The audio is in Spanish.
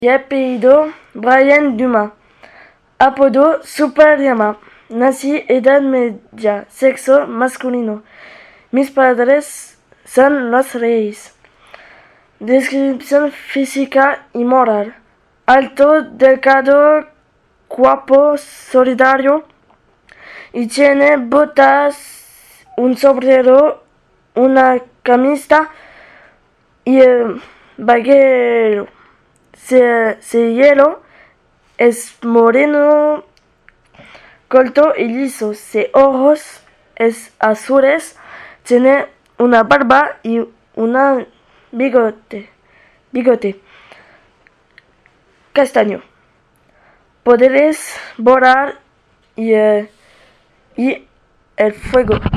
y apellido Brian Dumas. Apodo Super Llama. Nací edad media, sexo masculino. Mis padres son los reyes. Descripción física y moral. Alto, delgado, guapo, solidario. Y tiene botas, un sombrero, una camisa y vaquero. Hielo es moreno, corto y liso. Ojos es azules. Tiene una barba y una bigote castaño. Poderes volar y el fuego.